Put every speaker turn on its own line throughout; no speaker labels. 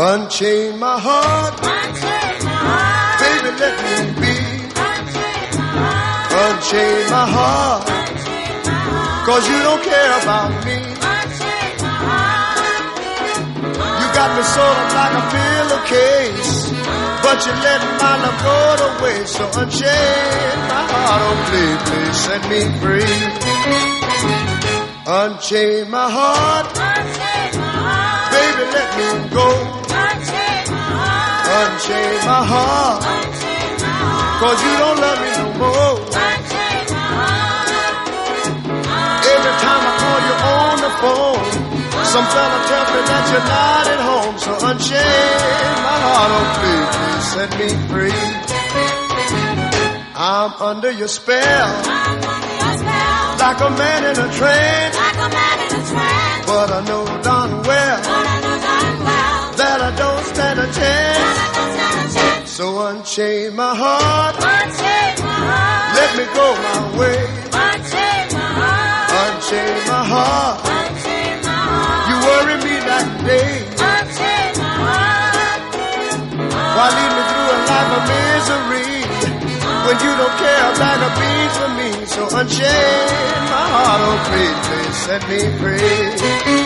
Unchain my heart.
Unchain my heart.
Baby, let me be.
Unchain my heart.
Unchain my heart.
Unchain my heart.
'Cause you don't care about me.
Unchain my heart.
You got me sort of like a pillowcase, but you let my love go to waste. So unchain my heart. Oh, please, please set me free. Unchain my heart.
Unchain my heart.
Baby, let me go.
Unchain my heart.
Unchain my heart.
Unchain my heart.
'Cause you don't love me no more.
Unchain my heart.
Every time I call you on the phone, some fella tells me that you're not at home. So unchain my heart. Oh, please, please set me free. I'm under your spell,
I'm under your spell.
like a man in a trance.
Like a man in a trance.
But I know darn well
But I know darn well
that I don't stand a
that
chance.
I don't stand a chance.
So unchain my heart,
Unchain my heart.
let me go my way.
Unchain my heart.
Unchain my heart,
Unchain my heart.
you worry me night and day.
Unchain my heart.
Why lead me through a life of misery when you don't care a bag of beans for me? So unchain my heart, oh please, please set me free.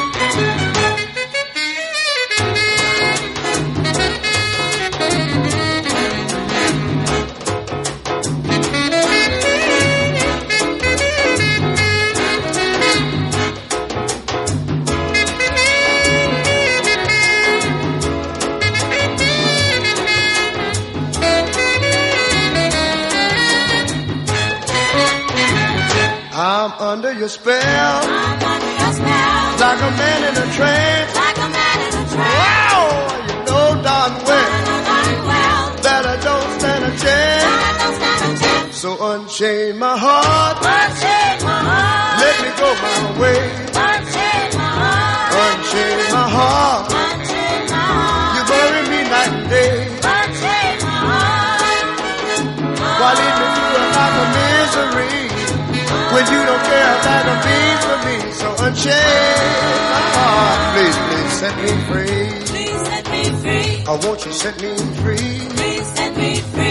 I'm under your spell,
I'm under your spell.
like a man in a trance.
Like a man in a trance.
Wow, you know darn
I
well
know darn well
that I don't stand a
that
chance.
I don't stand a chance.
So unchain my heart,
Unchain my heart.
let me go my way.
Unchain my heart.
Unchain my heart,
Unchain my heart.
you bury me night and day.
Unchain my heart.
Why lead me through a life of misery when you don't care a bag of beans for me? So unchain my heart, please, please set me free.
Please set me free.
I want you to set me free.
Please set me free.